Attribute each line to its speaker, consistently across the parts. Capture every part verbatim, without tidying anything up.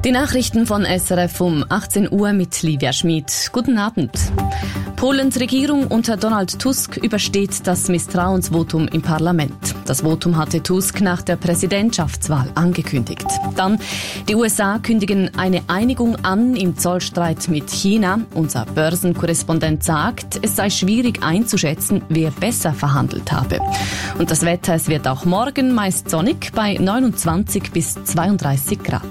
Speaker 1: Die Nachrichten von S R F um achtzehn Uhr mit Livia Schmid. Guten Abend. Polens Regierung unter Donald Tusk übersteht das Misstrauensvotum im Parlament. Das Votum hatte Tusk nach der Präsidentschaftswahl angekündigt. Dann, die U S A kündigen eine Einigung an im Zollstreit mit China. Unser Börsenkorrespondent sagt, es sei schwierig einzuschätzen, wer besser verhandelt habe. Und das Wetter, es wird auch morgen meist sonnig bei neunundzwanzig bis zweiunddreißig Grad.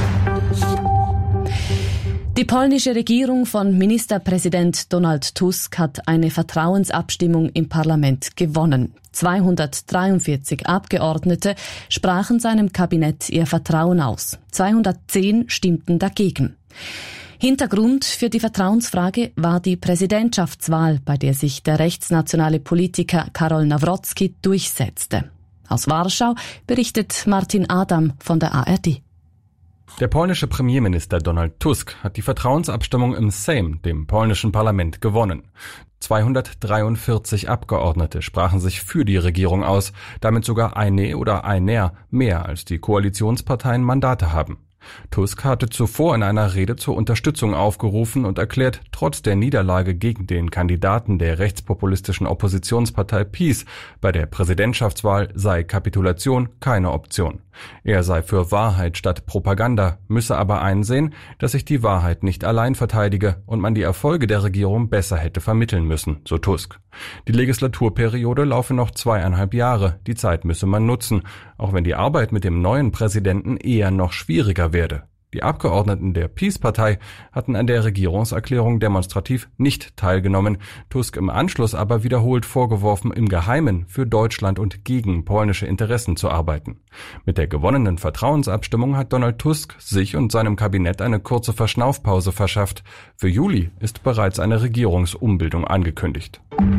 Speaker 1: Die polnische Regierung von Ministerpräsident Donald Tusk hat eine Vertrauensabstimmung im Parlament gewonnen. zweihundertdreiundvierzig Abgeordnete sprachen seinem Kabinett ihr Vertrauen aus. zweihundertzehn stimmten dagegen. Hintergrund für die Vertrauensfrage war die Präsidentschaftswahl, bei der sich der rechtsnationale Politiker Karol Nawrocki durchsetzte. Aus Warschau berichtet Martin Adam von der A R D.
Speaker 2: Der polnische Premierminister Donald Tusk hat die Vertrauensabstimmung im Sejm, dem polnischen Parlament, gewonnen. zweihundertdreiundvierzig Abgeordnete sprachen sich für die Regierung aus, damit sogar eine oder einer mehr als die Koalitionsparteien Mandate haben. Tusk hatte zuvor in einer Rede zur Unterstützung aufgerufen und erklärt, trotz der Niederlage gegen den Kandidaten der rechtspopulistischen Oppositionspartei PiS bei der Präsidentschaftswahl sei Kapitulation keine Option. Er sei für Wahrheit statt Propaganda, müsse aber einsehen, dass sich die Wahrheit nicht allein verteidige und man die Erfolge der Regierung besser hätte vermitteln müssen, so Tusk. Die Legislaturperiode laufe noch zweieinhalb Jahre, die Zeit müsse man nutzen, auch wenn die Arbeit mit dem neuen Präsidenten eher noch schwieriger werde. Die Abgeordneten der PiS-Partei hatten an der Regierungserklärung demonstrativ nicht teilgenommen, Tusk im Anschluss aber wiederholt vorgeworfen, im Geheimen für Deutschland und gegen polnische Interessen zu arbeiten. Mit der gewonnenen Vertrauensabstimmung hat Donald Tusk sich und seinem Kabinett eine kurze Verschnaufpause verschafft. Für Juli ist bereits eine Regierungsumbildung angekündigt.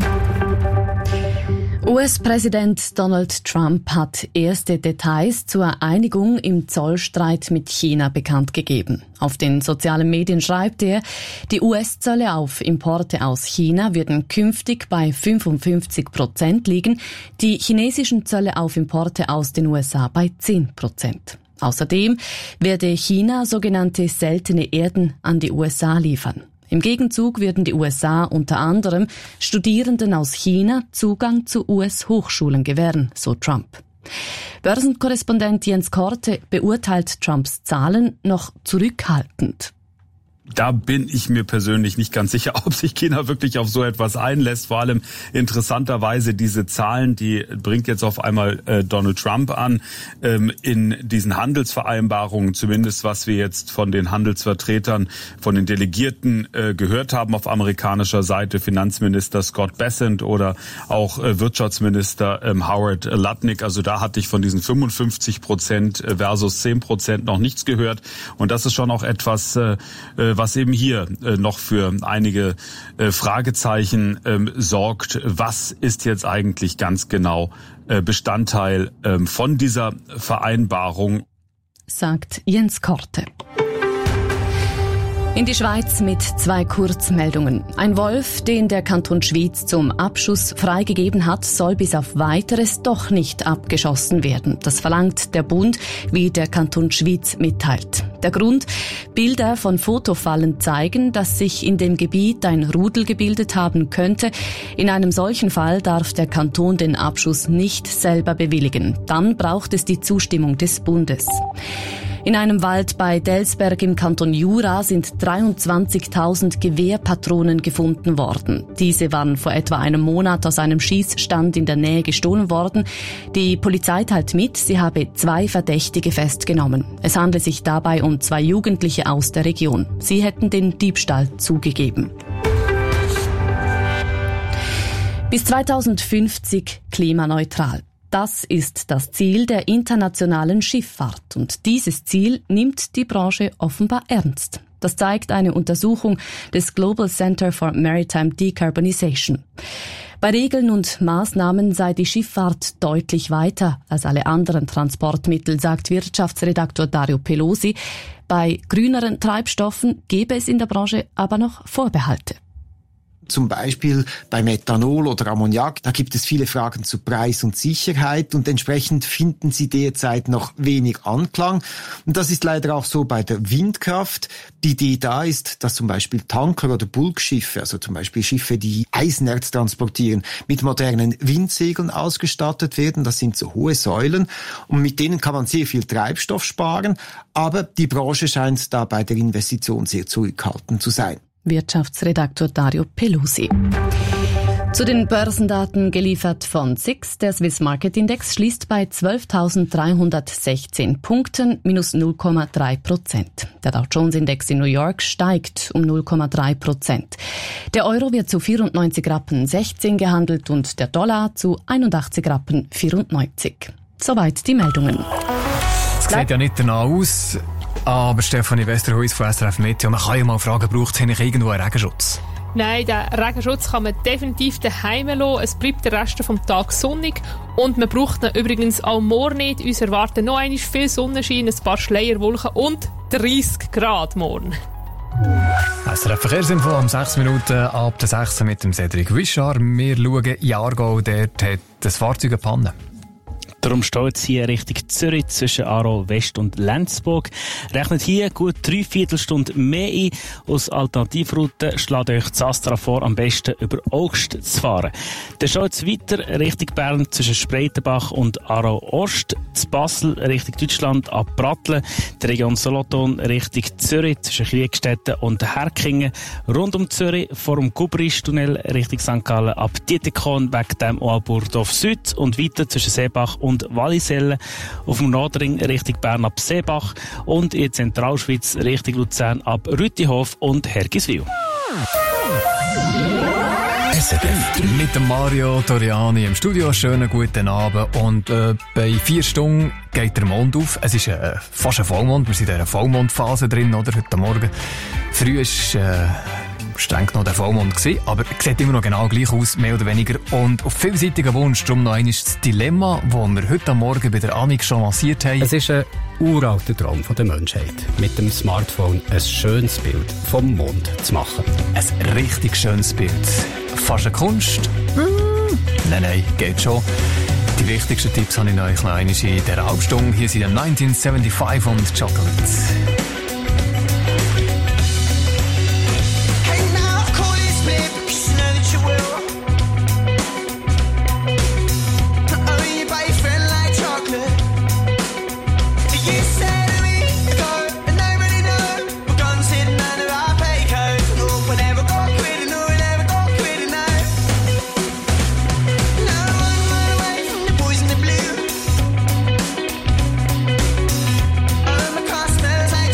Speaker 1: U S-Präsident Donald Trump hat erste Details zur Einigung im Zollstreit mit China bekannt gegeben. Auf den sozialen Medien schreibt er, die U S-Zölle auf Importe aus China würden künftig bei fünfundfünfzig Prozent liegen, die chinesischen Zölle auf Importe aus den U S A bei zehn Prozent. Außerdem werde China sogenannte seltene Erden an die U S A liefern. Im Gegenzug würden die U S A unter anderem Studierenden aus China Zugang zu U S-Hochschulen gewähren, so Trump. Börsenkorrespondent Jens Korte beurteilt Trumps Zahlen noch zurückhaltend.
Speaker 3: Da bin ich mir persönlich nicht ganz sicher, ob sich China wirklich auf so etwas einlässt. Vor allem interessanterweise diese Zahlen, die bringt jetzt auf einmal äh, Donald Trump an. Ähm, in diesen Handelsvereinbarungen, zumindest was wir jetzt von den Handelsvertretern, von den Delegierten äh, gehört haben auf amerikanischer Seite, Finanzminister Scott Bessent oder auch äh, Wirtschaftsminister ähm, Howard Lutnick. Also da hatte ich von diesen fünfundfünfzig Prozent versus zehn Prozent noch nichts gehört. Und das ist schon auch etwas, äh, was eben hier äh, noch für einige äh, Fragezeichen ähm, sorgt. Was ist jetzt eigentlich ganz genau äh, Bestandteil äh, von dieser Vereinbarung?
Speaker 1: Sagt Jens Korte. In die Schweiz mit zwei Kurzmeldungen. Ein Wolf, den der Kanton Schwyz zum Abschuss freigegeben hat, soll bis auf Weiteres doch nicht abgeschossen werden. Das verlangt der Bund, wie der Kanton Schwyz mitteilt. Der Grund? Bilder von Fotofallen zeigen, dass sich in dem Gebiet ein Rudel gebildet haben könnte. In einem solchen Fall darf der Kanton den Abschuss nicht selber bewilligen. Dann braucht es die Zustimmung des Bundes. In einem Wald bei Delsberg im Kanton Jura sind dreiundzwanzigtausend Gewehrpatronen gefunden worden. Diese waren vor etwa einem Monat aus einem Schießstand in der Nähe gestohlen worden. Die Polizei teilt mit, sie habe zwei Verdächtige festgenommen. Es handelt sich dabei um zwei Jugendliche aus der Region. Sie hätten den Diebstahl zugegeben. Bis zweitausendfünfzig klimaneutral. Das ist das Ziel der internationalen Schifffahrt und dieses Ziel nimmt die Branche offenbar ernst. Das zeigt eine Untersuchung des Global Center for Maritime Decarbonization. Bei Regeln und Maßnahmen sei die Schifffahrt deutlich weiter als alle anderen Transportmittel, sagt Wirtschaftsredaktor Dario Pelosi. Bei grüneren Treibstoffen gäbe es in der Branche aber noch Vorbehalte.
Speaker 4: Zum Beispiel bei Methanol oder Ammoniak, da gibt es viele Fragen zu Preis und Sicherheit und entsprechend finden sie derzeit noch wenig Anklang. Und das ist leider auch so bei der Windkraft. Die Idee da ist, dass zum Beispiel Tanker oder Bulkschiffe, also zum Beispiel Schiffe, die Eisenerz transportieren, mit modernen Windsegeln ausgestattet werden. Das sind so hohe Säulen und mit denen kann man sehr viel Treibstoff sparen, aber die Branche scheint da bei der Investition sehr zurückhaltend zu sein.
Speaker 1: Wirtschaftsredaktor Dario Pelusi. Zu den Börsendaten geliefert von S I X. Der Swiss Market Index schließt bei zwölftausenddreihundertsechzehn Punkten, minus null Komma drei Prozent. Der Dow Jones Index in New York steigt um null Komma drei Prozent. Der Euro wird zu vierundneunzig Rappen sechzehn gehandelt und der Dollar zu einundachtzig Rappen vierundneunzig. Soweit die Meldungen.
Speaker 5: Es sieht ja nicht danach aus. Aber Stefanie Westerhuis von S R F Meteo, man kann ja mal fragen, braucht es eigentlich irgendwo einen Regenschutz?
Speaker 6: Nein, den Regenschutz kann man definitiv daheim lassen. Es bleibt der Rest vom Tag sonnig und man braucht ihn übrigens auch morgen nicht. Uns erwarten noch einmal viel Sonnenschein, ein paar Schleierwolken und dreißig Grad morgen.
Speaker 5: S R F Verkehrsinfo um sechs Minuten ab der sechs mit dem Cedric Wischar. Wir schauen in Aargau, dort hat das Fahrzeug eine Panne.
Speaker 7: Darum steht es hier Richtung Zürich zwischen Aarau West und Lenzburg. Rechnet hier gut drei Viertelstunden mehr ein. Aus Alternativroute schlägt euch das Astra vor, am besten über Augst zu fahren. Dann steht es weiter Richtung Bern zwischen Spreitenbach und Aarau Ost. Zu Basel Richtung Deutschland ab Pratteln. Die Region Solothurn Richtung Zürich zwischen Kriegstetten und Herkingen. Rund um Zürich vor dem Gubristunnel Richtung Sankt Gallen ab Dietikon weg dem Oaburdorf Süd und weiter zwischen Seebach und Wallisellen, auf dem Nordring Richtung Bern ab Seebach und in Zentralschweiz Richtung Luzern ab Rütihof und Hergiswil.
Speaker 5: S R F mit dem Mario Toriani im Studio. Schönen guten Abend. Und äh, bei vier Stunden geht der Mond auf. Es ist äh, fast ein Vollmond. Wir sind in dieser Vollmondphase drin, oder? Heute Morgen. Früh ist äh, streng noch der Vollmond gewesen, aber es sieht immer noch genau gleich aus, mehr oder weniger. Und auf vielseitigen Wunsch, darum noch einmal das Dilemma, das wir heute Morgen bei der Annik schon lanciert haben.
Speaker 8: Es ist ein uralter Traum von der Menschheit, mit dem Smartphone ein schönes Bild vom Mond zu machen.
Speaker 5: Ein richtig schönes Bild. Fast eine Kunst? Hm. Nein, nein, geht schon. Die wichtigsten Tipps habe ich euch noch einmal in dieser Halbstunde. Hier sind neunzehnhundertfünfundsiebzig und Chocolate.
Speaker 9: Smells like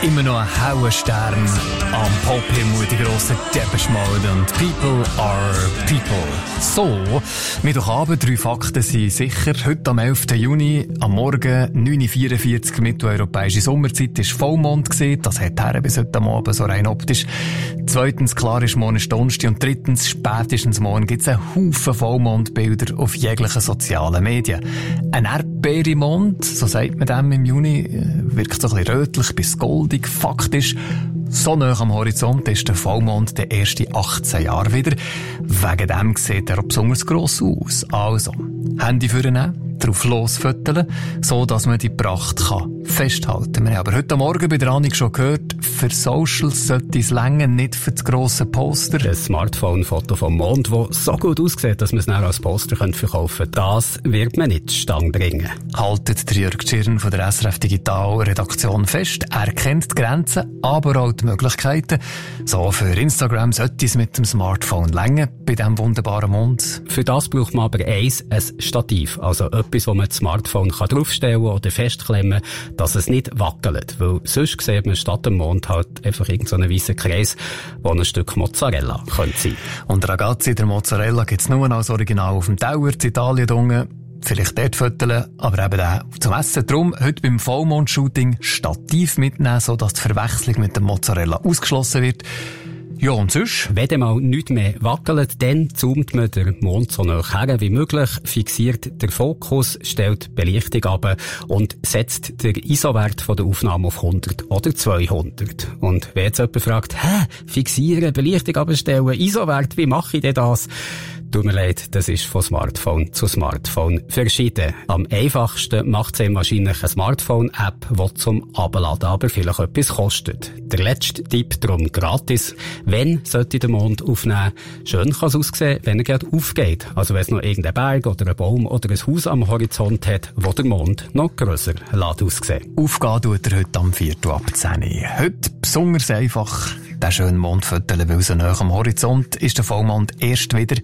Speaker 5: Immer noch ein hauer Stern am Pop-Himmel, die grossen Depeche Mode und People are People. So, Mittwochabend, drei Fakten sind sicher. Heute am elften Juni, am Morgen, neun Uhr vierundvierzig, mitteleuropäische Sommerzeit, ist Vollmond gewesen. Das hat her bis heute Abend, so rein optisch. Zweitens, klar ist morgen ist Donnerstag. Und drittens, spätestens morgen gibt es einen Haufen Vollmondbilder auf jeglichen sozialen Medien. Ein Erdbeermond, so sagt man dem im Juni, wirkt so ein bisschen rötlich bis goldig. Faktisch, so nah am Horizont ist der Vollmond der erste achtzehn Jahre wieder. Wegen dem sieht er auch besonders gross aus. Also, Handy vornehmen, drauf losfütteln, so dass man die Pracht kann festhalten kann. Wir haben aber heute Morgen bei der Annik schon gehört, für Socials sollte es länger, nicht für das grosse Poster.
Speaker 8: Ein Smartphone-Foto vom Mond, das so gut aussieht, dass man es dann als Poster verkaufen könnte, das wird man nicht zustande bringen.
Speaker 5: Haltet der Jörg Tschirn von der S R F Digital-Redaktion fest. Er kennt die Grenzen, aber auch die Möglichkeiten. So, für Instagram sollte es mit dem Smartphone länger bei diesem wunderbaren Mond.
Speaker 8: Für das braucht man aber eins, ein Stativ. Also etwas, wo man das Smartphone kann draufstellen oder festklemmen kann, dass es nicht wackelt. Weil sonst sieht man statt dem Mond halt einfach irgendeinen weißen Kreis, wo ein Stück Mozzarella könnte sein.
Speaker 5: Und Ragazzi, der Mozzarella gibt's nur als Original auf dem Tower in Italien drungen. Vielleicht dort föteln, aber eben auch zum Essen. Darum heute beim Vollmond-Shooting Stativ mitnehmen, sodass die Verwechslung mit dem Mozzarella ausgeschlossen wird. Ja, und sonst?
Speaker 8: Wenn dann mal nichts mehr wackelt, dann zoomt man den Mond so nah her wie möglich, fixiert den Fokus, stellt die Belichtung ab und setzt den I S O-Wert der Aufnahme auf hundert oder zweihundert. Und wenn jetzt jemand fragt, hä, fixieren, Belichtung abstellen, I S O-Wert, wie mache ich denn das? Tut mir leid, das ist von Smartphone zu Smartphone verschieden. Am einfachsten macht es wahrscheinlich eine Smartphone-App, die zum Abladen aber vielleicht etwas kostet. Der letzte Tipp darum gratis. Wenn sollte der Mond aufnehmen? Schön kann es aussehen, wenn er gerade aufgeht. Also wenn es noch irgendein Berg oder ein Baum oder ein Haus am Horizont hat, wo der Mond noch grösser aussehen.
Speaker 5: Aufgehen tut er heute am viertel ab zehn Uhr. Heute besonders einfach. Der schöne Mondfoto, weil so nah am Horizont ist der Vollmond erst wieder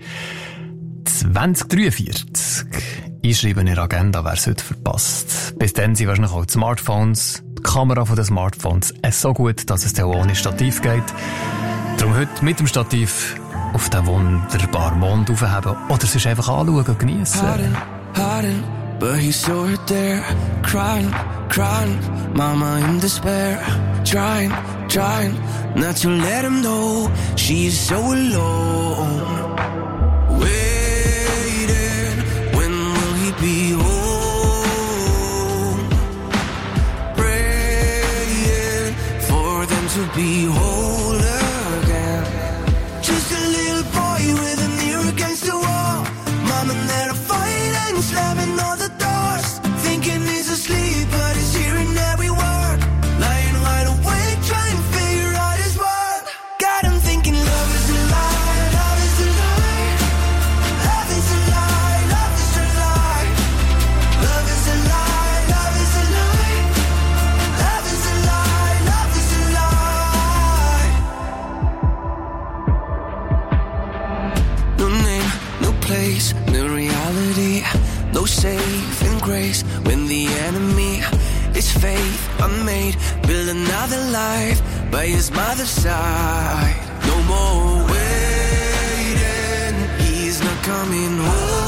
Speaker 5: zwanzig dreiundvierzig. Einschreiben in der Agenda, wer es heute verpasst. Bis dann sind wahrscheinlich auch die Smartphones, die Kamera von den Smartphones so gut, dass es dann ohne Stativ geht. Darum heute mit dem Stativ auf den wunderbaren Mond aufheben oder sonst einfach anschauen und geniessen.
Speaker 9: Hiding, hiding, but he's still right there. Crying, crying, mama in despair. Trying, trying, not to let him know she is so alone. Waiting, when will he be home? Praying for them to be whole again. Just a little boy with an ear against the wall. Mom and dad are fighting, slamming all the doors. Thinking he's asleep, but he's hearing every word. Lying wide awake, trying to figure out his word. Got him thinking love is a lie, love is a lie. Love is a lie, love is a lie. Love is a lie, love is a lie. Love is a lie, love is a lie. No name, no place, no reality. No saving grace when the enemy is faith unmade. Build another life by his mother's side. No more waiting, he's not coming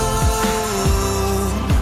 Speaker 9: home.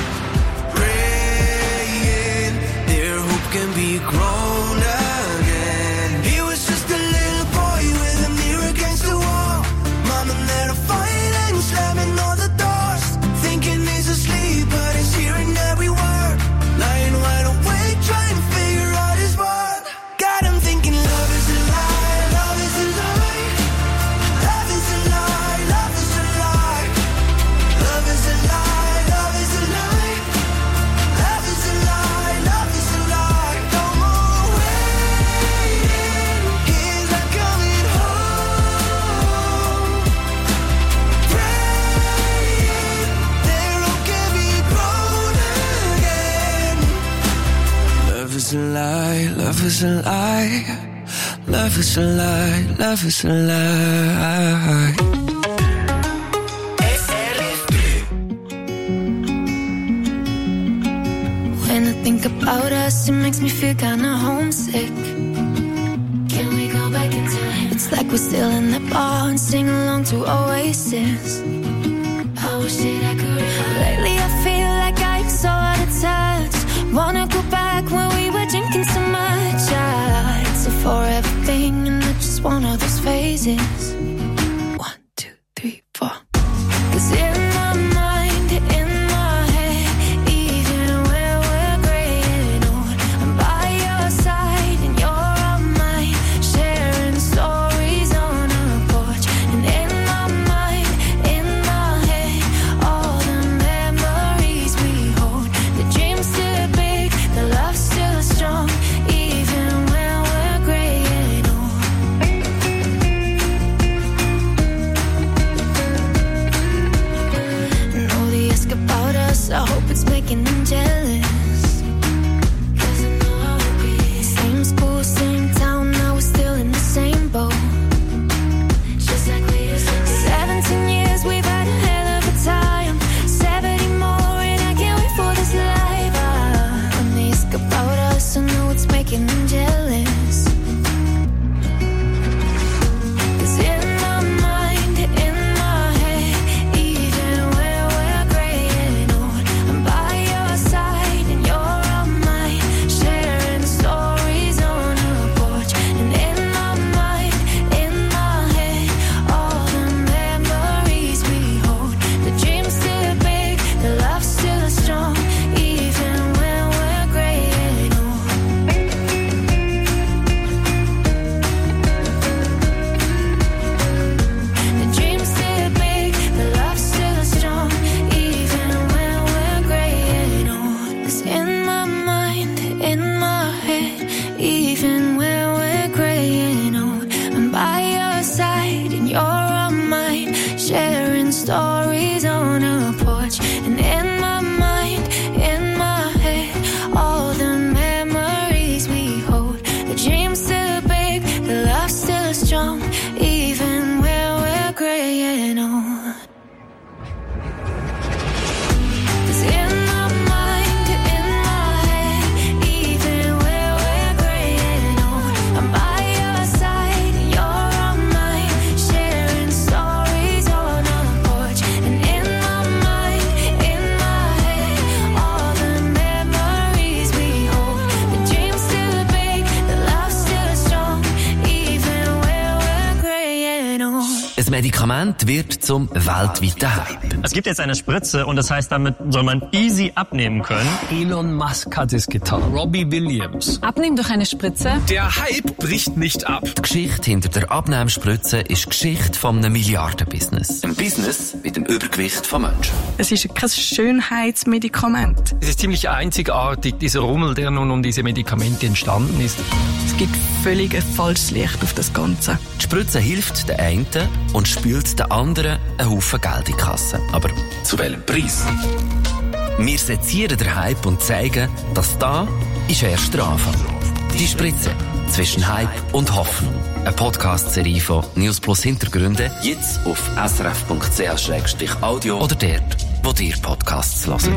Speaker 9: Praying their hope can be grown again. He was just a little boy with an ear against the wall. Mom and dad are fighting, slamming all the doors. Thinking he's asleep, but he's hearing every word. Lying wide awake, trying to figure out his word. Got him thinking love is a lie, love is a lie. Love is a lie, love is a lie. Love is a lie, love is a lie. Love is a lie, love is a lie. No more waiting, he's not coming home. Praying their hope can be grown again. Love is a lie, love is a lie. Love is a lie, love is a lie.
Speaker 10: When I think about us, it makes me feel kinda homesick. we're still in the bar and sing along to Oasis. I wish that I could. Lately I feel like I'm so out of touch. Wanna go back when we were drinking so much. Ah, it's a forever thing and it's just one of those phases. One, two, three, four. 'Cause in my mind, in my head, even when we're graying old, I'm by your side and you're on mine, sharing stories on a porch. And in my mind, in my head, all the memories we hold. The dream's still big, the love's still strong, even when we're graying old. Know they ask about us, I hope it's making them jealous. 'Cause I know how it be. Same school, same town, now we're still in the same boat. Just like we used to be. Seventeen years, we've had a hell of a time. Seventy more, and I can't wait for this life. Ah, when they ask about us, I know it's making them jealous. 'Cause in my mind, in my head, even when we're graying old, I'm by your side and you're on mine, sharing stories on a porch. And in my mind, in my head, all the memories we hold. The dream's still big, the love's still strong, even when we're graying old. The dream's still big, the love's still strong, even when we're graying old. 'Cause in my mind, in my head, even when we're graying old, I'm by your side and you're on mine, sharing stories on a porch. And in my mind, in my head, all the memories we hold. The dream's still big, the love's still strong, even when we're graying old. 'Cause in my mind, in my head, even when we're graying old, I'm by your side and you're on mine, sharing stories on a porch. And in my mind, in my head, all the memories we hold. The dream's still big, the love's still strong, even when we're graying old.
Speaker 11: Ein Medikament wird zum weltweiten Hype.
Speaker 12: Es gibt jetzt eine Spritze und das heißt, damit soll man easy abnehmen können.
Speaker 13: Elon Musk hat es getan. Robbie Williams.
Speaker 14: Abnehmen durch eine Spritze.
Speaker 13: Der Hype bricht nicht ab.
Speaker 11: Die Geschichte hinter der Abnehmspritze ist die Geschichte von einem Milliardenbusiness. Ein Business mit dem Übergewicht von Menschen.
Speaker 14: Es ist kein Schönheitsmedikament.
Speaker 13: Es ist ziemlich einzigartig, dieser Rummel, der nun um diese Medikamente entstanden ist.
Speaker 14: Es gibt völlig ein falsches Licht auf das Ganze.
Speaker 11: Die Spritze hilft den einen und spült den anderen einen Haufen Geld in die Kasse. Aber zu welchem Preis? Wir sezieren den Hype und zeigen, dass da ist erst der Anfang. Die Spritze zwischen Hype und Hoffnung. Eine Podcast-Serie von News Plus Hintergründe. Jetzt auf s r f punkt c h slash audio oder dort, wo ihr Podcasts hört.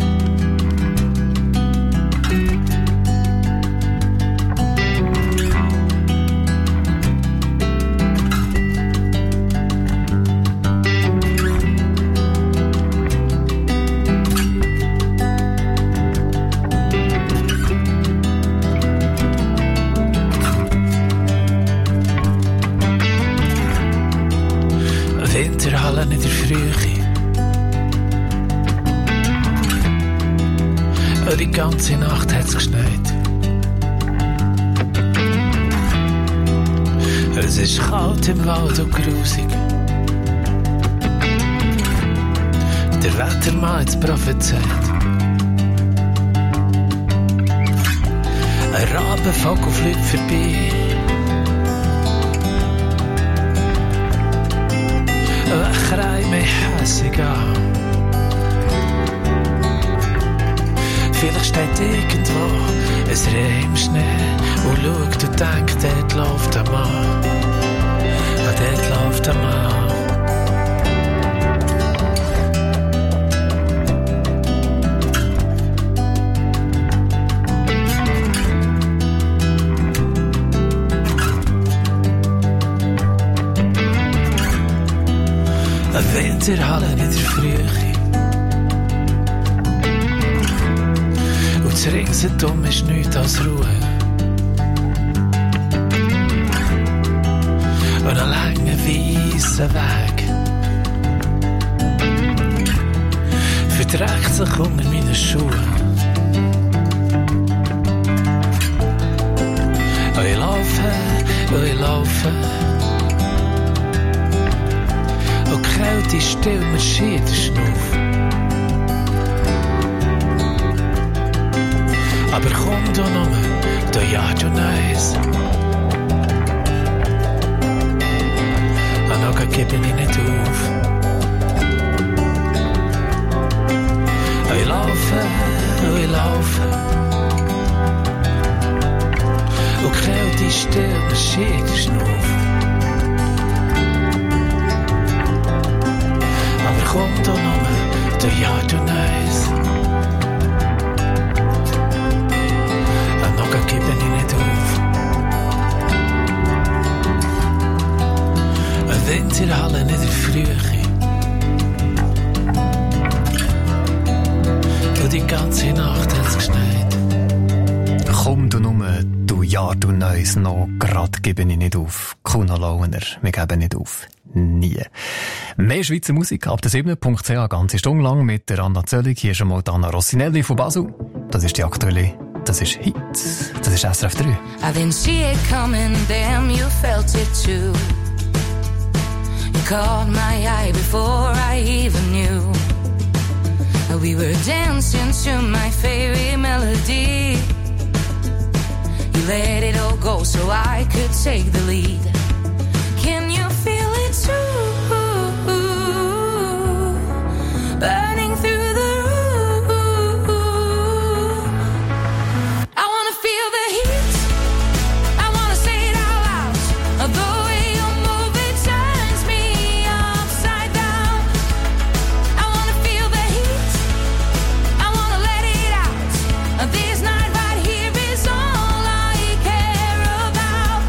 Speaker 13: Winterhallen in der Frühe. Die ganze Nacht hat's geschneit. Es ist kalt im Wald und grusig. Der Wettermann hat's prophezeit. Ein Rabenvogel fliegt vorbei. Weckerei mich hässig an. Vielleicht steht irgendwo ein Reh im Schnee und schaut und denkt, dort läuft ein Mann. Ja, dort läuft ein Mann. Winterhallen in der Frühe. Und das Ringsherum ist nichts als Ruhe. Und ein langer, weißer Weg verträgt sich unter meinen Schuhen. Und ich laufe, und ich laufe. Und die Kälte still mir schier den Schnuff. Aber komm du nur, du ja, du Neis. Und noch gebe ich nicht auf. Und ich laufe, und ich laufe. Und die Kälte still mir schier den Schnuff. Aber komm du nur, du ja, du Neis. Und noch gebe ich nicht auf. Ein Winterhallen in der Frühe. Und die ganze Nacht hat's geschneit.
Speaker 5: Komm du nur, du ja, du Neues, noch grad gebe ich nicht auf. Kuno Launer, wir geben nicht auf. Nie. Mehr Schweizer Musik ab der sieben punkt c h, ganze Stunde lang mit der Anna Zöllig. Hier schon mal Anna Rossinelli von Basel. Das ist die aktuelle, das ist Hit. Das ist S R F drei.
Speaker 10: I didn't see it coming, damn, you felt it too. You caught my eye before I even knew. We were dancing to my favorite melody. You let it all go so I could take the lead. Can you feel it too? Burning through the room. I wanna feel the heat. I wanna say it out loud. The way you move it turns me upside down. I wanna feel the heat. I wanna let it out. This night right here is all I care about.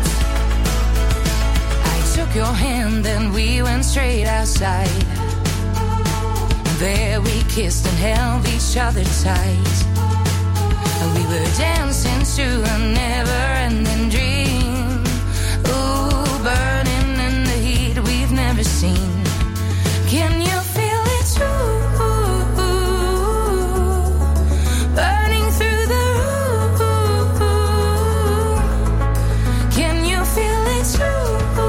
Speaker 10: I took your hand and we went straight outside. There we kissed and held each other tight. And we were dancing to a never-ending dream. Ooh, burning in the heat we've never seen. Can you feel it too? Burning through the room. Can you feel it too?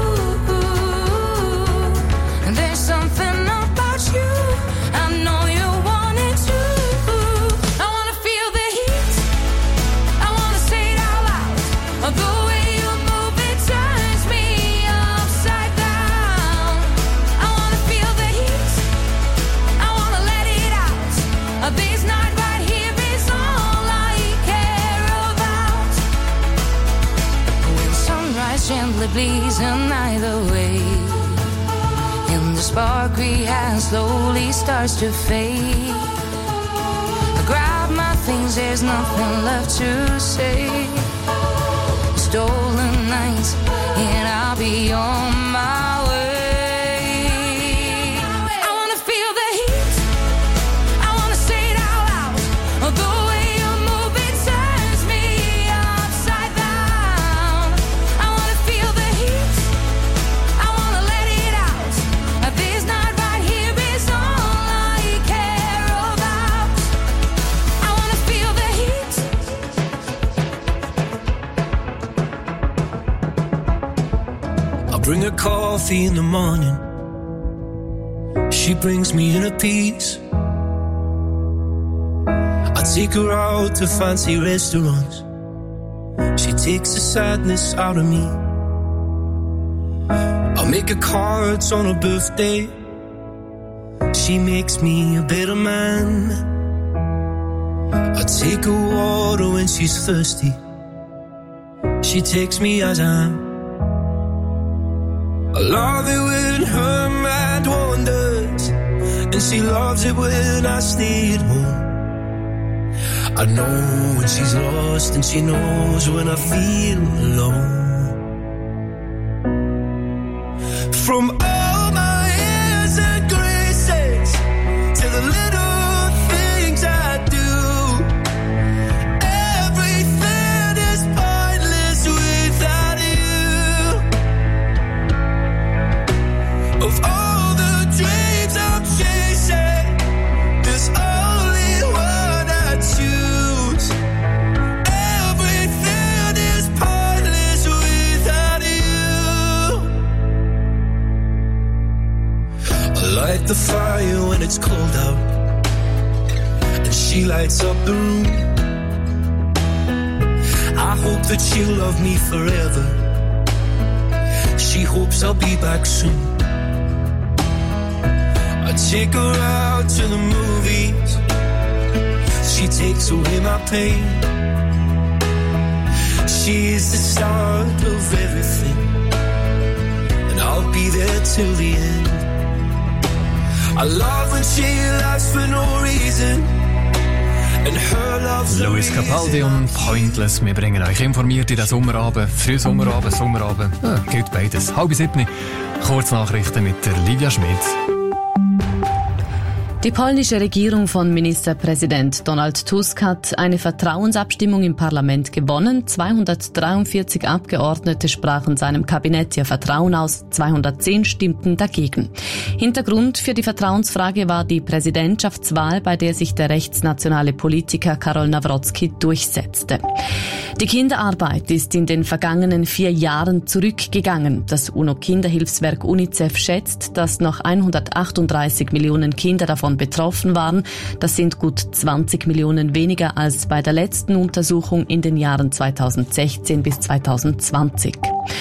Speaker 10: And there's something about you. I know you want it too. I wanna feel the heat. I wanna say it out loud. The way you move it turns me upside down. I wanna feel the heat. I wanna let it out. This night right here is all I care about. When sunrise gently bleeds either way, and the spark we had slowly starts to fade. I grab my things, there's nothing left to say. Stolen nights, and I'll be on my way. I wanna feel the heat. I wanna say it out loud. The way you move it turns me upside down. I wanna feel the heat. I wanna let it out. This night right here is all I care about. I wanna feel the heat.
Speaker 13: I bring her coffee in the morning. She brings me inner peace. I take her out to fancy restaurants. She takes the sadness out of me. I make her cards on her birthday. She makes me a better man. I take her water when she's thirsty. She takes me as I am. I love it when her mind wanders, and she loves it when I stay at home. I know when she's lost, and she knows when I feel alone. From all my years of grace up the fire when it's cold out, and she lights up the room. I hope that she'll love me forever. She hopes I'll be back soon. I take her out to the movies. She takes away my pain. She is the start of everything, and I'll be there till the end. I love when she laughs for no reason, and her love's the
Speaker 5: Luis Capaldi und Pointless. Wir bringen euch informiert in den Sommerabend, früh Sommerabend, Sommerabend. Ja, gilt beides. Halb siebni. Kurznachrichten mit der Livia Schmidt.
Speaker 1: Die polnische Regierung von Ministerpräsident Donald Tusk hat eine Vertrauensabstimmung im Parlament gewonnen. zweihundertdreiundvierzig Abgeordnete sprachen seinem Kabinett ihr Vertrauen aus, zweihundertzehn stimmten dagegen. Hintergrund für die Vertrauensfrage war die Präsidentschaftswahl, bei der sich der rechtsnationale Politiker Karol Nawrocki durchsetzte. Die Kinderarbeit ist in den vergangenen vier Jahren zurückgegangen. Das UNO-Kinderhilfswerk UNICEF schätzt, dass noch hundertachtunddreißig Millionen Kinder davon betroffen waren. Das sind gut zwanzig Millionen weniger als bei der letzten Untersuchung in den Jahren zweitausendsechzehn bis zweitausendzwanzig.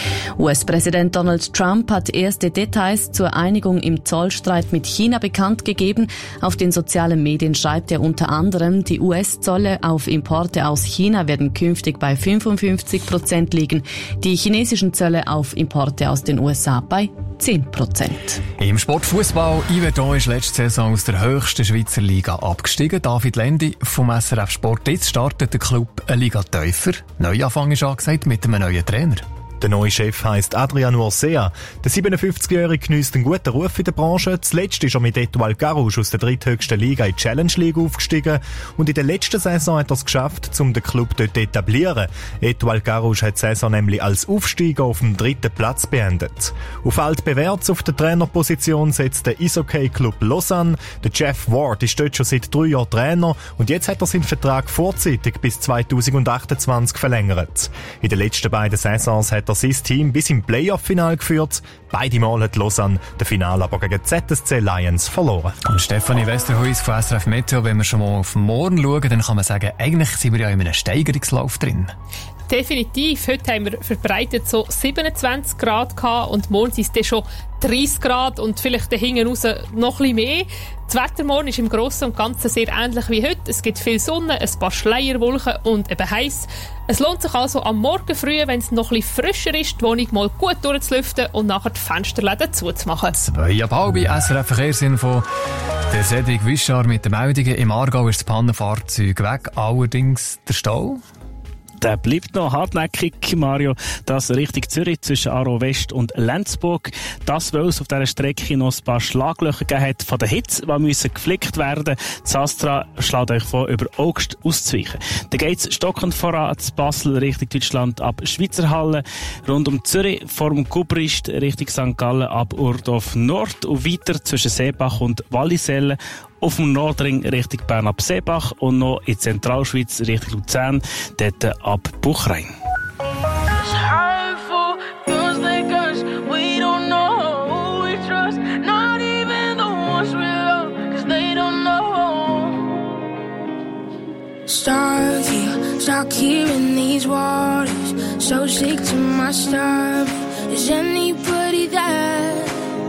Speaker 1: U S-Präsident Donald Trump hat erste Details zur Einigung im Zollstreit mit China bekannt gegeben. Auf den sozialen Medien schreibt er unter anderem, die U S-Zölle auf Importe aus China werden künftig bei fünfundfünfzig Prozent liegen, die chinesischen Zölle auf Importe aus den U S A bei zehn Prozent.
Speaker 5: Im Sportfußball Yverdon ist letzte Saison aus der höchsten Schweizer Liga abgestiegen. David Lendi vom S R F Sport. Jetzt startet der Club eine Liga tiefer. Neuanfang ist angesagt mit einem neuen Trainer.
Speaker 15: Der neue Chef heisst Adrian Ursea. Der siebenundfünfzigjährige genießt einen guten Ruf in der Branche. Zuletzt ist er mit Etoile Carouge aus der dritthöchsten Liga in die Challenge League aufgestiegen. Und in der letzten Saison hat er es geschafft, um den Club dort zu etablieren. Etoile Carouge hat die Saison nämlich als Aufsteiger auf dem dritten Platz beendet. Auf altbewährtes auf der Trainerposition setzt der Eishockey-Club Lausanne. Der Jeff Ward ist dort schon seit drei Jahren Trainer und jetzt hat er seinen Vertrag vorzeitig bis zweitausendachtundzwanzig verlängert. In den letzten beiden Saisons hat er sein Team bis im Playoff-Final geführt. Beide Mal hat Lausanne das Finale aber gegen Z S C Lions verloren.
Speaker 5: Und Stefanie Westerhuis von S R F Meteo, wenn wir schon mal auf morgen schauen, dann kann man sagen, eigentlich sind wir ja in einem Steigerungslauf drin.
Speaker 6: Definitiv. Heute haben wir verbreitet so siebenundzwanzig Grad gehabt und morgen sind es dann schon dreißig Grad und vielleicht da hinten raus noch ein bisschen mehr. Das Wetter morgen ist im Grossen und Ganzen sehr ähnlich wie heute. Es gibt viel Sonne, ein paar Schleierwolken und eben heiß. Es lohnt sich also am Morgen früh, wenn es noch ein bisschen frischer ist, die Wohnung mal gut durchzulüften und nachher die Fensterläden zuzumachen.
Speaker 5: Zwei ab halb S R F Verkehrsinfo. Der Cedric Wischar mit den Meldungen. Im Aargau ist das Pannenfahrzeug weg, allerdings der Stau.
Speaker 7: Der bleibt noch hartnäckig, Mario. Das Richtung Zürich zwischen Aarau West und Lenzburg. Das, weil es auf dieser Strecke noch ein paar Schlaglöcher gegeben hat von der Hitze, die müssen geflickt werden. Das Astra schlägt euch vor, über August auszuweichen. Dann geht's stockend voran zu Basel Richtung Deutschland ab Schweizerhalle. Rund um Zürich vor dem Gubrist Richtung Sankt Gallen ab Urdorf Nord und weiter zwischen Seebach und Wallisellen. Auf dem Nordring Richtung Bern ab Seebach und noch in Zentralschweiz Richtung Luzern, dort ab Buchrein.
Speaker 10: Stuck here, stuck here in these waters, so sick to my stomach. Is anybody there?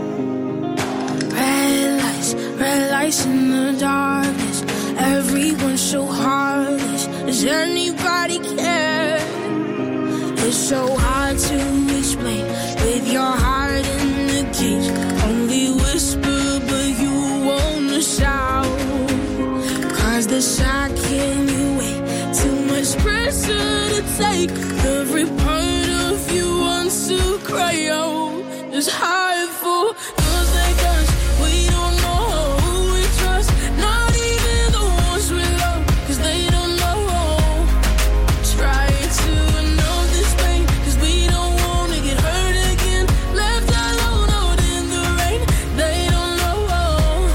Speaker 10: Red lights, red lights in the darkness. Everyone's so heartless. Does anybody care? It's so hard to explain with your heart in the cage. Only whisper, but you wanna shout. Cause the shock can you wait? Too much pressure to take. Every part of you wants to cry out. It's hard for those like us. We don't know who we trust. Not even the ones we love. Cause they don't know. Try to know this pain. Cause we don't wanna get hurt again. Left alone out in the rain. They don't know.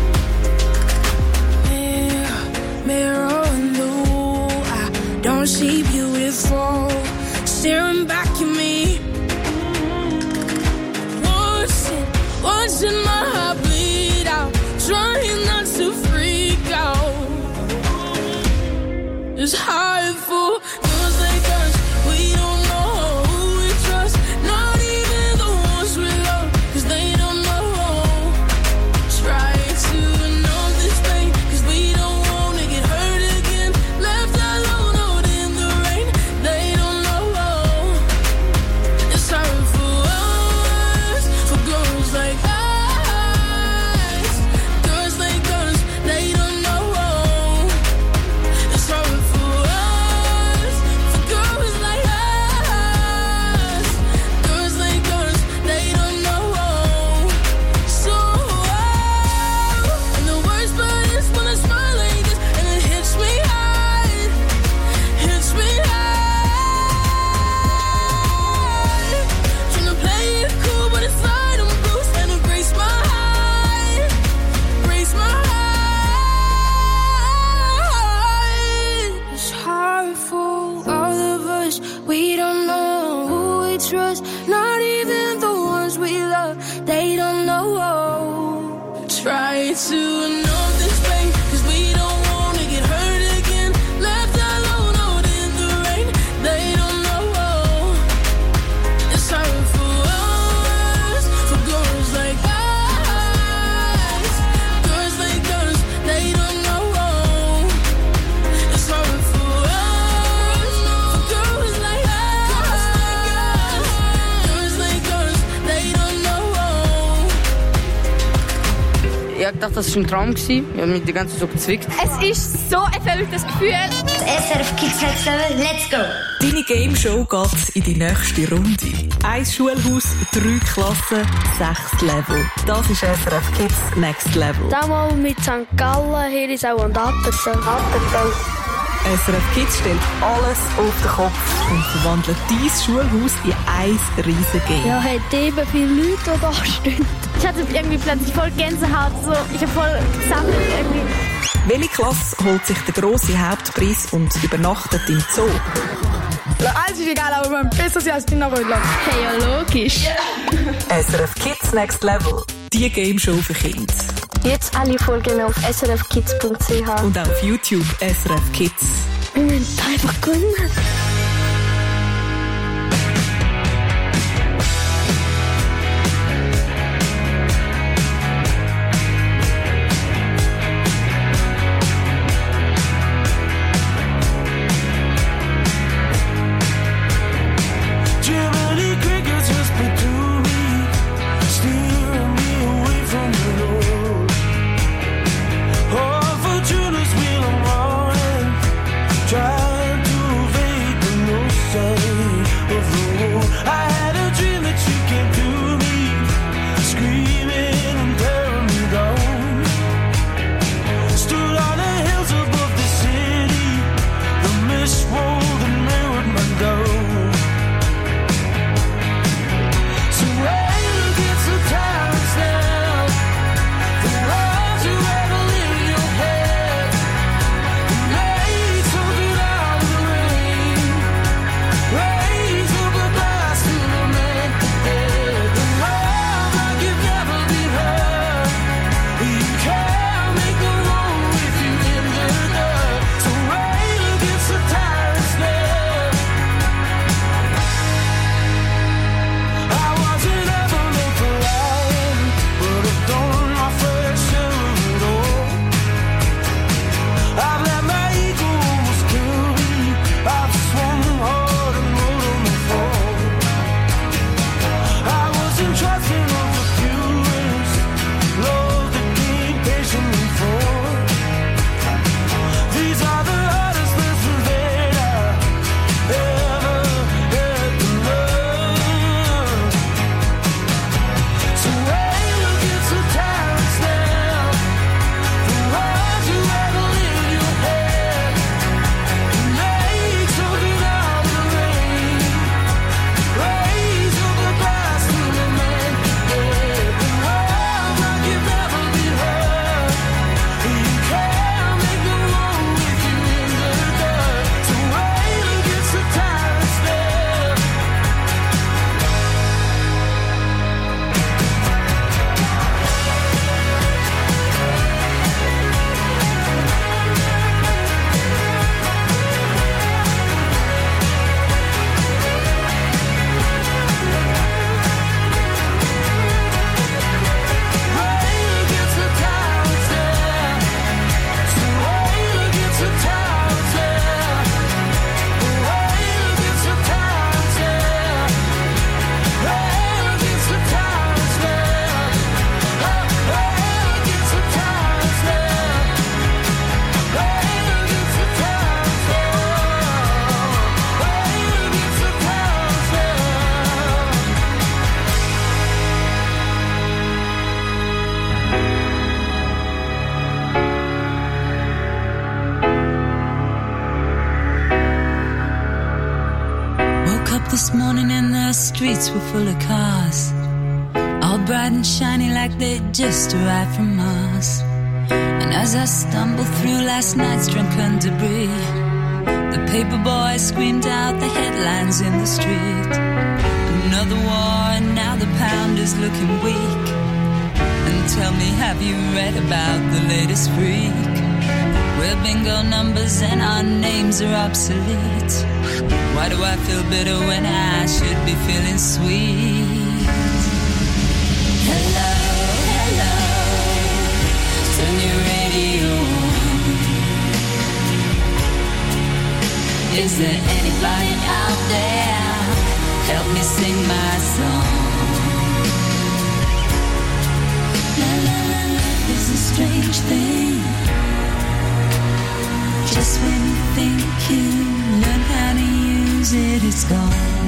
Speaker 10: Mirror, mirror on the wall. I don't see beautiful. Staring back at me. Watching my heart bleed out.
Speaker 16: It's hard for girls like us. We don't know who we trust, not even the ones we love, 'cause they don't know. Try to know this pain, 'cause we don't wanna get hurt again. Left alone out in the rain, they don't know. It's hard for us, for girls like us. Girls like us, they don't know. It's hard for us, for girls like us. Girls like us, they don't know. So, and the worst part is when I smile like this and it hits me hard, hits me hard. Tryna play it cool, but inside I'm bruised and it breaks my heart, breaks my heart. It's hard for all of us. We don't know who we trust, not even the ones we love. They don't know. Try to know this pain, 'cause we don't wanna get hurt again. Left alone out in the rain, they don't know. It's hard for us, for girls like us. Girls like us, they don't know. It's hard for us, for girls like us. Girls like us, they don't know.
Speaker 17: Ich hab gedacht, das war ein Traum. Ich habe mich die ganze Zeit so bezwickt.
Speaker 18: Es ist so ein verrücktes Gefühl. S R F Kids Next Level, let's go!
Speaker 19: Deine Game-Show geht in die nächste Runde. Ein Schulhaus, drei Klassen, sechs Level. Das ist S R F Kids Next Level.
Speaker 18: Damals mit Sankt Gallen, Herisau und Attersee. Attersee.
Speaker 19: S R F Kids stellt alles auf den Kopf und verwandelt dein Schulhaus in ein riesen Game.
Speaker 18: Ja, hat eben viele Leute, die da stehen. Ich hatte irgendwie plötzlich voll Gänsehaut, so. Ich habe voll gesammelt irgendwie.
Speaker 19: Welche Klasse holt sich den grossen Hauptpreis und übernachtet im Zoo?
Speaker 18: Alles ist egal, aber wir haben besser sein als die Nachrödler. Hey, ja, logisch.
Speaker 19: S R F Kids Next Level. Die Game-Show für Kids.
Speaker 18: Jetzt alle Folgen auf s r f kids punkt c h.
Speaker 19: Und auf YouTube S R F Kids.
Speaker 18: Wir müssen einfach gewinnen.
Speaker 16: Jiminy Crickets whisper to me, steering me away from the road. Oh, Fortuna's wheel I'm running, trying to evade the
Speaker 20: morning and the streets were full of cars, all bright and shiny like they just arrived from Mars. And as I stumbled through last night's drunken debris, the paper boy screamed out the headlines in the street. Another war and now the pound is looking weak. And tell me, have you read about the latest freak? We're bingo numbers and our names are obsolete. Why do I feel bitter when I should be feeling sweet? Hello, hello, turn your radio on. Is there anybody out there? Help me sing my song. La la la, life is a strange thing. Just when you think you learn how to use it, it's gone.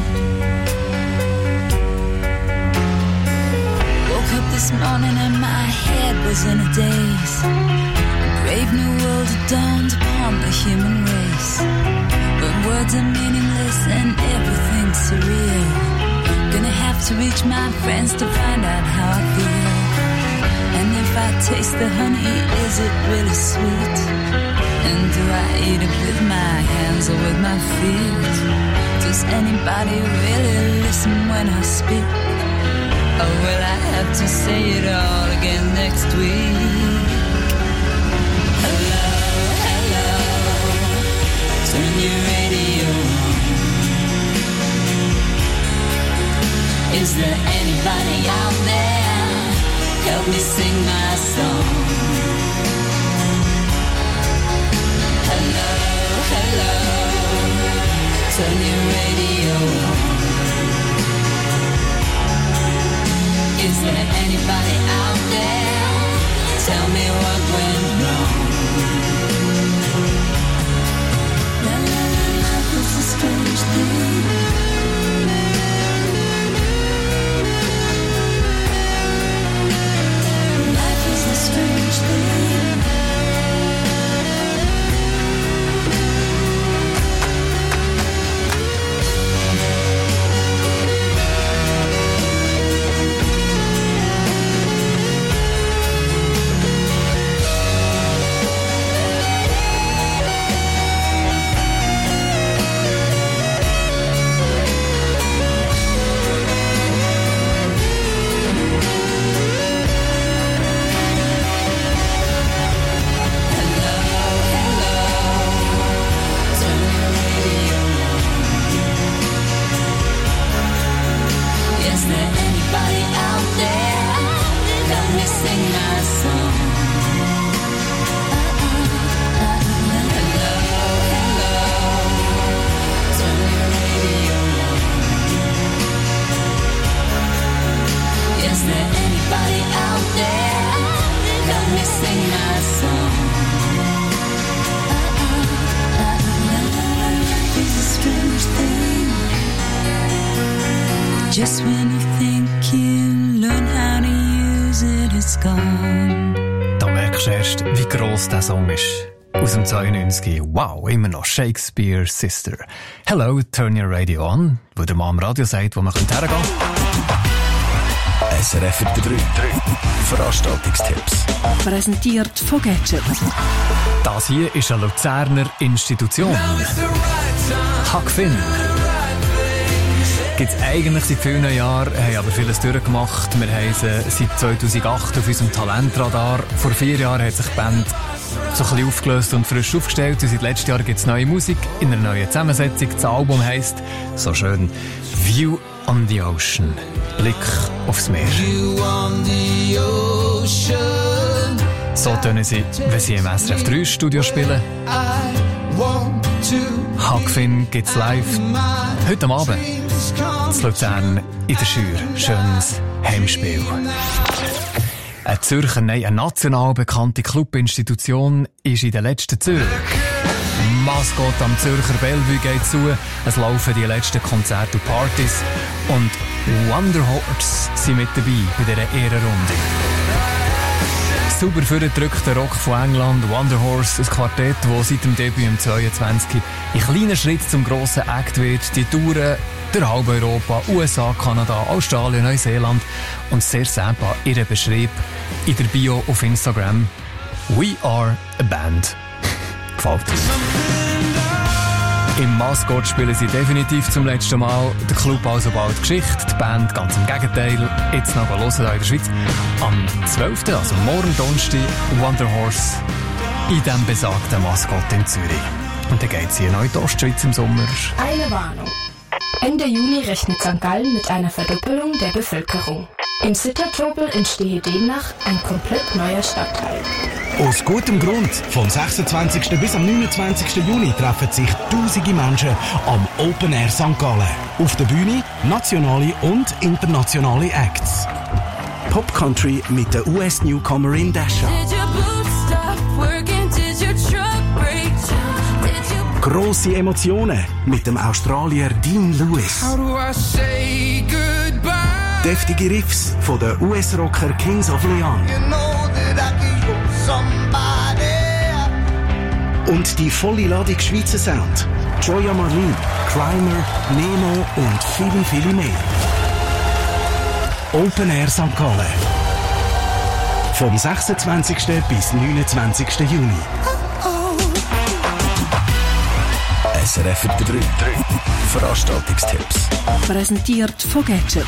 Speaker 20: Woke up this morning and my head was in a daze. A brave new world had dawned upon the human race. But words are meaningless and everything's surreal. Gonna have to reach my friends to find out how I feel. And if I taste the honey, is it really sweet? And do I eat it with my hands or with my feet? Does anybody really listen when I speak? Or will I have to say it all again next week? Hello, hello, turn your radio on. Is there anybody out there? Help me sing my song. Hello, hello, turn your radio on. Is there anybody out there? Tell me what went wrong. La la la, life is a strange thing. Life is a strange thing. Just when you think you learn how to use it, it's gone.
Speaker 5: Da merkst du erst, wie gross der Song ist. Aus dem zweiundneunzig. Wow, immer noch Shakespeare's Sister. Hello, turn your radio on, wo der Mann am Radio sagt, wo man hergehen könnte.
Speaker 21: S R F drei. Veranstaltungstipps.
Speaker 19: Präsentiert von Gadget.
Speaker 5: Das hier ist eine Luzerner Institution. Huck Finn. Gibt es eigentlich seit vielen Jahren, haben aber vieles durchgemacht. Wir haben sie seit zweitausendacht auf unserem Talentradar. Vor vier Jahren hat sich die Band so ein bisschen aufgelöst und frisch aufgestellt. Und seit letztem Jahr gibt es neue Musik in einer neuen Zusammensetzung. Das Album heisst so schön View on the Ocean. Blick aufs Meer.
Speaker 9: View on the ocean.
Speaker 5: So tönen sie, wenn sie im S R F drei Studio spielen. Huck Finn gibt's live. Heute am Abend. In Luzern in der Schür. Schönes Heimspiel. Eine Zürcher, nein, eine national bekannte Clubinstitution ist in den letzten Zügen. Maskott am Zürcher Bellevue geht zu. Es laufen die letzten Konzerte und Partys. Und Wonderhorse sind mit dabei bei dieser Ehrenrunde. sauber vorgedrückter Rock von England, Wonder Horse, ein Quartett, das seit dem Debüt im zweiundzwanzig in kleinen Schritt zum grossen Act wird. Die Touren durch halb Europa, U S A, Kanada, Australien, Neuseeland und sehr selber ihren Beschrieb in der Bio auf Instagram. We are a band. Gefällt uns. Im Mascot spielen sie definitiv zum letzten Mal. Der Club also bald Geschichte, die Band ganz im Gegenteil. Jetzt noch hören hier in der Schweiz. Am zwölften, also morgen Donnerstag, Wonder Horse in diesem besagten Mascot in Zürich. Und dann geht es hier noch in die Ostschweiz im Sommer.
Speaker 2: Eine Warnung. Ende Juni rechnet Sankt Gallen mit einer Verdoppelung der Bevölkerung. Im Sittertobel entstehe demnach ein komplett neuer Stadtteil.
Speaker 22: Aus gutem Grund. Vom sechsundzwanzigsten bis am neunundzwanzigsten Juni treffen sich tausende Menschen am Open Air Sankt Gallen. Auf der Bühne nationale und internationale Acts. Pop Country mit der U S-Newcomerin Dasha. Grosse Emotionen mit dem Australier Dean Lewis. Deftige Riffs von den U S-Rocker Kings of Leon. Und die volle Ladung Schweizer Sound. Joya Marlene, Crimer, Nemo und viele, viele mehr. Open Air Sankt Gallen. Vom sechsundzwanzigsten bis neunundzwanzigsten Juni.
Speaker 21: S R F drei. Veranstaltungstipps.
Speaker 19: Präsentiert von Gadget.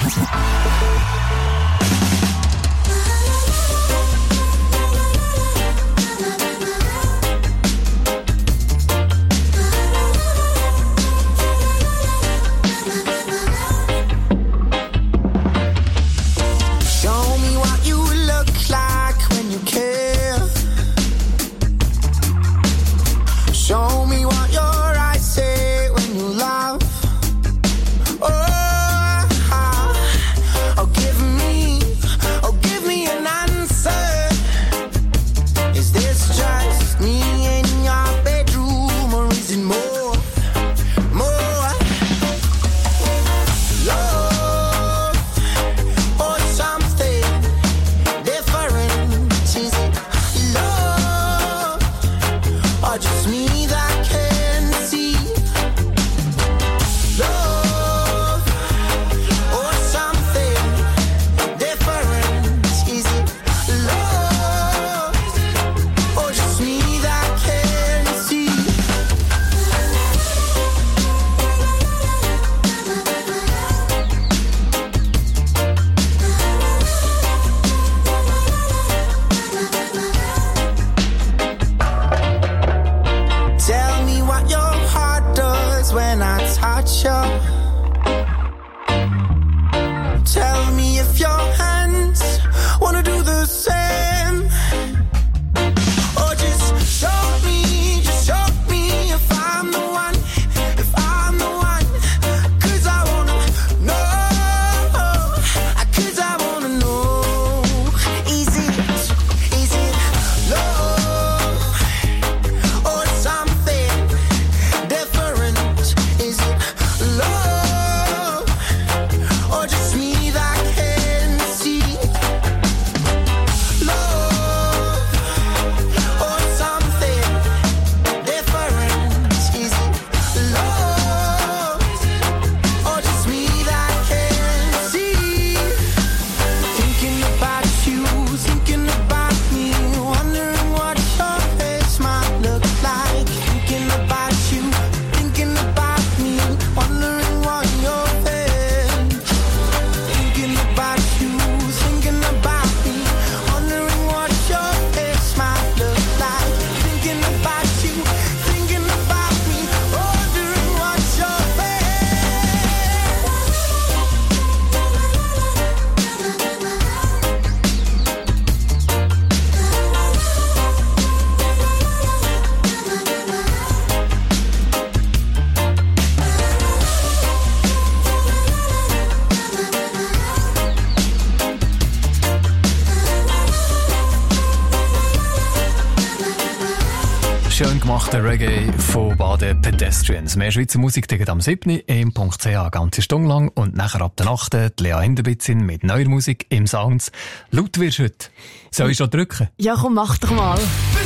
Speaker 5: gemachter Reggae von Baden Pedestrians. Mehr Schweizer Musik gegen am siebten im Punkt C H ganze Stunde lang und nachher ab der Nacht die Lea Hinderbitzin mit neuer Musik im Sounds. Laut wirst du heute. Soll ich schon drücken?
Speaker 3: Ja, komm, mach doch mal.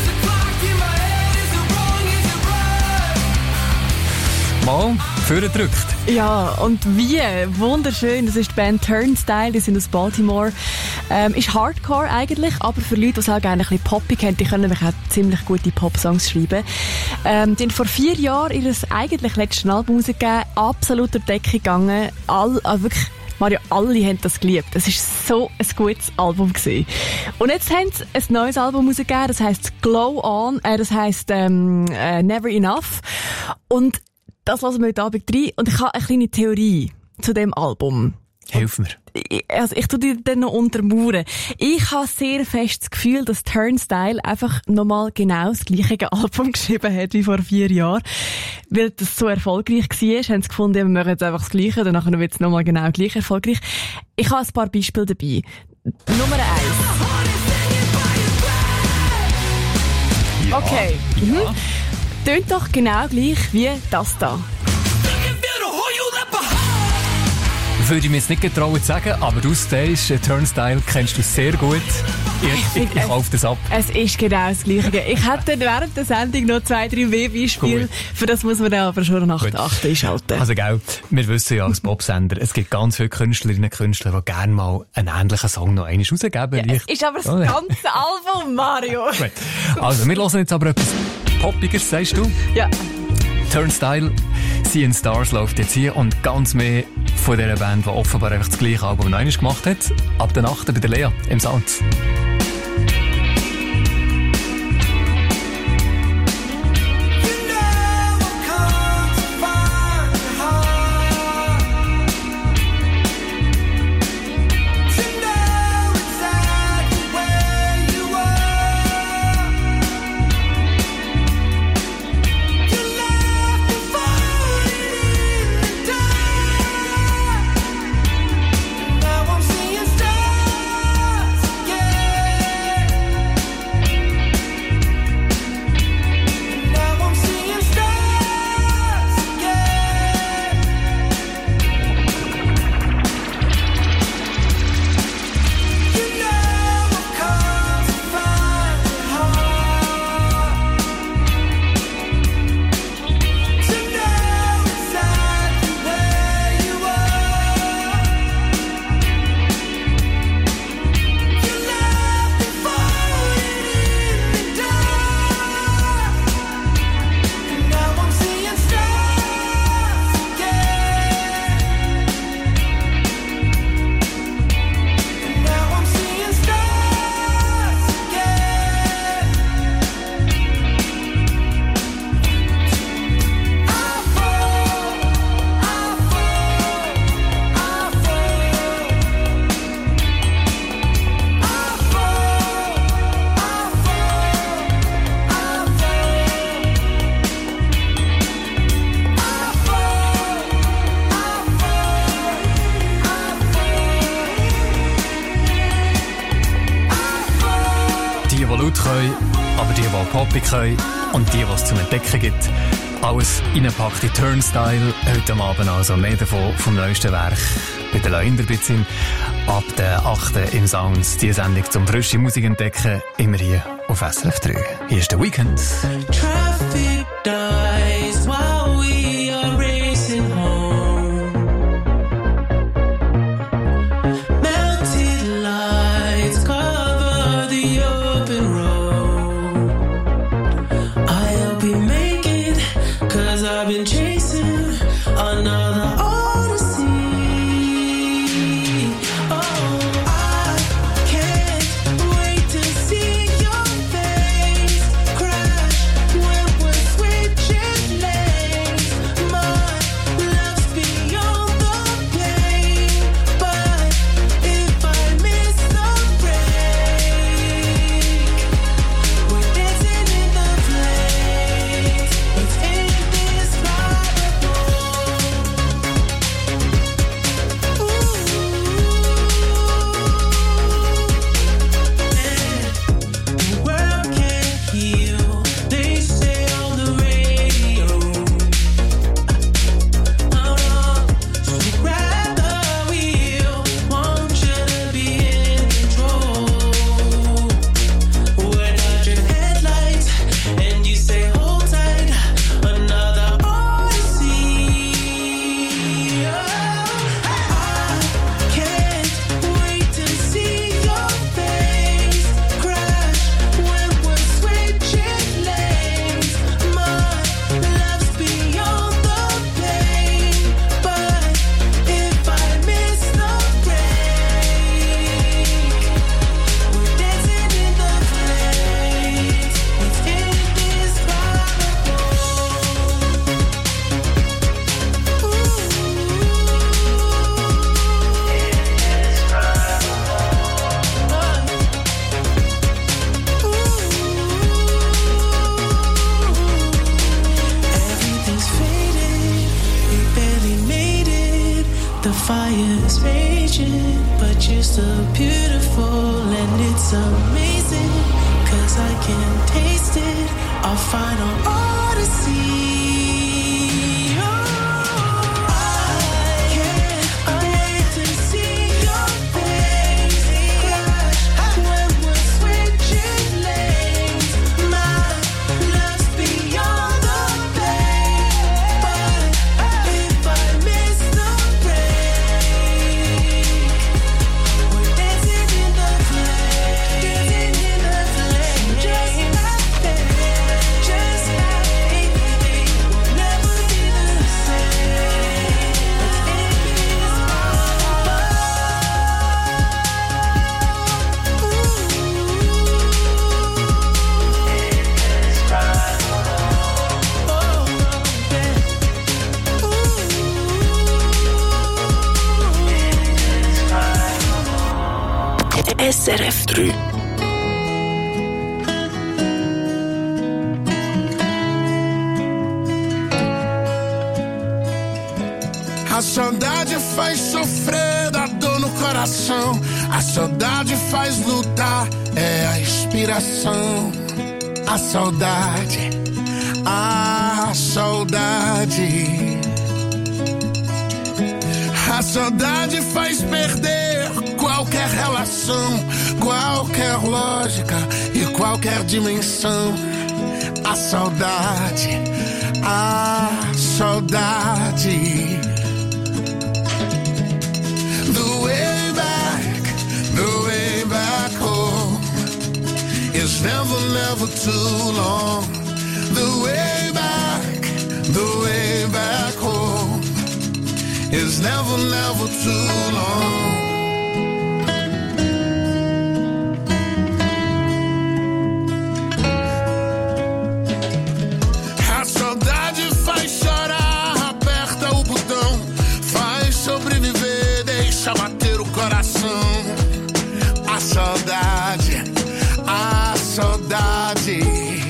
Speaker 5: Mal, vorne drückt.
Speaker 3: Ja, und wie? Wunderschön. Das ist die Band Turnstile, die sind aus Baltimore. Ähm, ist Hardcore eigentlich, aber für Leute, die auch gerne ein bisschen poppig haben, die können nämlich auch ziemlich gute Pop-Songs schreiben. Ähm, die haben vor vier Jahren ihr eigentlich letztes Album rausgegeben, absolut durch die Decke gegangen. All, also wirklich, Mario, alle haben das geliebt. Es war so ein gutes Album gewesen. Und jetzt haben sie ein neues Album rausgegeben, das heisst Glow On, äh, das heisst ähm, äh, Never Enough. Und das lassen wir heute Abend rein. Und ich habe eine kleine Theorie zu dem Album.
Speaker 5: Hilf mir.
Speaker 3: Ich, also ich tue dir dann noch untermauern. Ich habe sehr fest das Gefühl, dass Turnstile einfach nochmal genau das gleiche Album geschrieben hat wie vor vier Jahren. Weil das so erfolgreich war, haben sie gefunden, wir machen jetzt einfach das Gleiche, danach wird es nochmal genau gleich erfolgreich. Ich habe ein paar Beispiele dabei. Nummer eins.
Speaker 5: Ja.
Speaker 3: Okay. Mhm.
Speaker 5: Ja.
Speaker 3: Tönt doch genau gleich wie das da.
Speaker 5: Würde ich mir jetzt nicht getrauen zu sagen, aber du, Stage, Turnstile, kennst du sehr gut. Ich, ich, ich kaufe das ab.
Speaker 3: Es ist genau das Gleiche. Ich hätte während der Sendung noch zwei, drei mehr Beispiele. Cool. Für das muss man dann aber schon nach der acht einschalten.
Speaker 5: Also, gell, wir wissen ja als Popsender, es gibt ganz viele Künstlerinnen und Künstler, die gerne mal einen ähnlichen Song noch einmal rausgeben.
Speaker 3: Ja, es ist aber das oh, ganze Album, Mario.
Speaker 5: Gut. Also, wir hören jetzt aber etwas Poppiges, sagst du?
Speaker 3: Ja.
Speaker 5: Turnstile, Seeing Stars läuft jetzt hier und ganz mehr von dieser Band, die offenbar einfach das gleiche Album noch einmal gemacht hat. Ab der Nacht bei der Lea im Sounds. aber die, die poppig können und die, die es zum Entdecken gibt. Alles reingepackt in Turnstile. Heute am Abend also mehr davon vom neuesten Werk bei der Leinderbitzin. Ab der achten im Sounds die Sendung zum frischen Musik entdecken. Immer hier auf S R F drei. Hier ist der Weekend.
Speaker 16: Traffic dies while we are racing home. Melted lights cover the open road. I'll be making, cause I've been chasing another odyssey. Oh, I can't wait to see your face crash when we're switching.
Speaker 13: changing, but you're still beautiful and it's amazing, 'cause I can taste it, our final odyssey.
Speaker 2: S R F drei.
Speaker 4: A saudade faz sofrer, dá dor no coração. A saudade faz lutar, é a inspiração. A saudade, a saudade. A saudade faz perder qualquer relação, qualquer lógica e qualquer dimensão. A saudade, a saudade. The way back, the way back home is never, never too long. The way back, the way back home is never, never too long. A saudade faz chorar, aperta o botão, faz sobreviver, deixa bater o coração. A saudade, a saudade.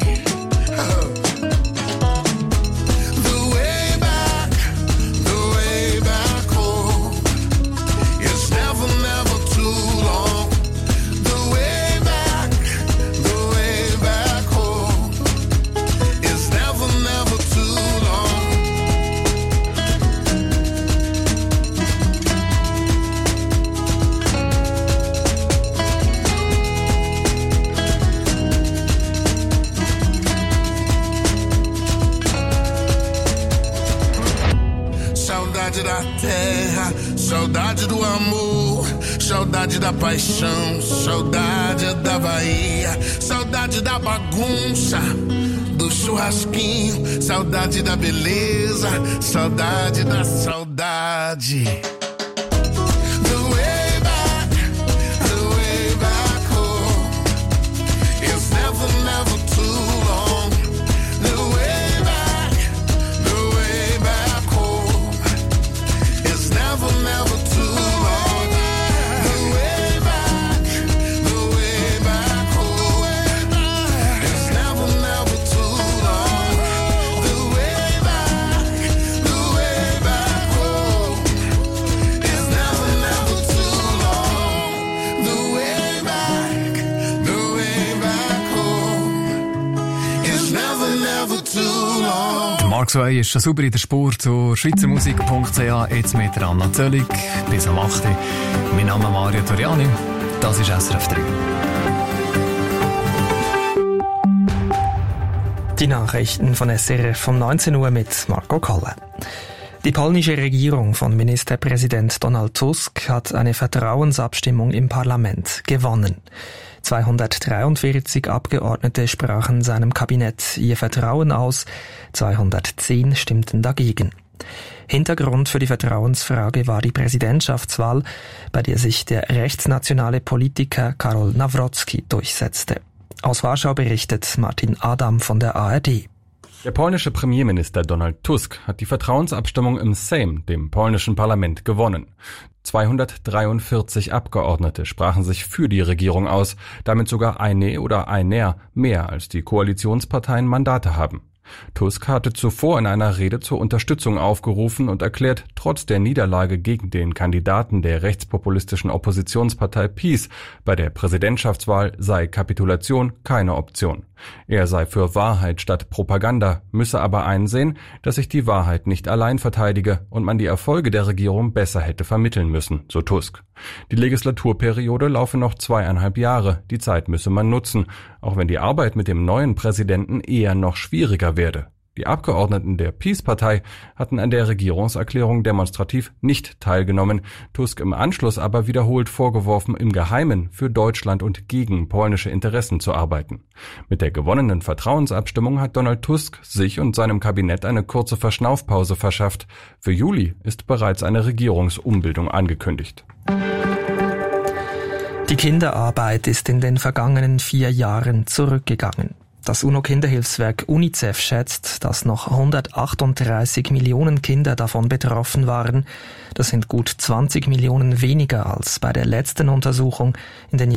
Speaker 4: Saudade da terra, saudade do amor, saudade da paixão, saudade da Bahia, saudade da bagunça, do churrasquinho, saudade da beleza, saudade da saudade.
Speaker 5: Mark zwei ist schon sauber in der Spur zu schweizermusik punkt c h, jetzt mit der Anna Zöllig bis am acht. Mein Name ist Mario Toriani, das ist S R F drei.
Speaker 8: Die Nachrichten von S R F um neunzehn Uhr mit Marco Kalle. Die polnische Regierung von Ministerpräsident Donald Tusk hat eine Vertrauensabstimmung im Parlament gewonnen. zweihundertdreiundvierzig Abgeordnete sprachen seinem Kabinett ihr Vertrauen aus, zweihundertzehn stimmten dagegen. Hintergrund für die Vertrauensfrage war die Präsidentschaftswahl, bei der sich der rechtsnationale Politiker Karol Nawrocki durchsetzte. Aus Warschau berichtet Martin Adam von der A R D.
Speaker 23: Der polnische Premierminister Donald Tusk hat die Vertrauensabstimmung im Sejm, dem polnischen Parlament, gewonnen. zweihundertdreiundvierzig Abgeordnete sprachen sich für die Regierung aus, damit sogar eine oder einer mehr als die Koalitionsparteien Mandate haben. Tusk hatte zuvor in einer Rede zur Unterstützung aufgerufen und erklärt, trotz der Niederlage gegen den Kandidaten der rechtspopulistischen Oppositionspartei PiS bei der Präsidentschaftswahl sei Kapitulation keine Option. Er sei für Wahrheit statt Propaganda, müsse aber einsehen, dass sich die Wahrheit nicht allein verteidige und man die Erfolge der Regierung besser hätte vermitteln müssen, so Tusk. Die Legislaturperiode laufe noch zweieinhalb Jahre, die Zeit müsse man nutzen, auch wenn die Arbeit mit dem neuen Präsidenten eher noch schwieriger werde. Die Abgeordneten der PiS-Partei hatten an der Regierungserklärung demonstrativ nicht teilgenommen, Tusk im Anschluss aber wiederholt vorgeworfen, im Geheimen für Deutschland und gegen polnische Interessen zu arbeiten. Mit der gewonnenen Vertrauensabstimmung hat Donald Tusk sich und seinem Kabinett eine kurze Verschnaufpause verschafft. Für Juli ist bereits eine Regierungsumbildung angekündigt.
Speaker 8: Die Kinderarbeit ist in den vergangenen vier Jahren zurückgegangen. Das UNO-Kinderhilfswerk UNICEF schätzt, dass noch hundertachtunddreißig Millionen Kinder davon betroffen waren. Das sind gut zwanzig Millionen weniger als bei der letzten Untersuchung in den